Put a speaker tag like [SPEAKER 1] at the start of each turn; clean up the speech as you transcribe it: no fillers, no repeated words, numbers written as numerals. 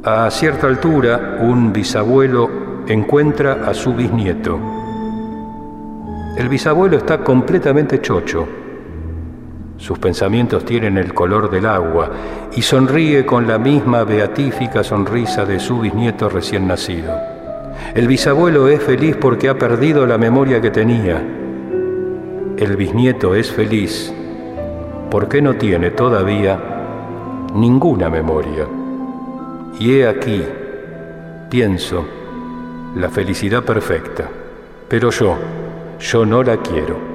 [SPEAKER 1] A cierta altura, un bisabuelo encuentra a su bisnieto. El bisabuelo está completamente chocho. Sus pensamientos tienen el color del agua y sonríe con la misma beatífica sonrisa de su bisnieto recién nacido. El bisabuelo es feliz porque ha perdido la memoria que tenía. El bisnieto es feliz porque no tiene todavía ninguna memoria. Y he aquí, pienso, la felicidad perfecta, pero yo no la quiero.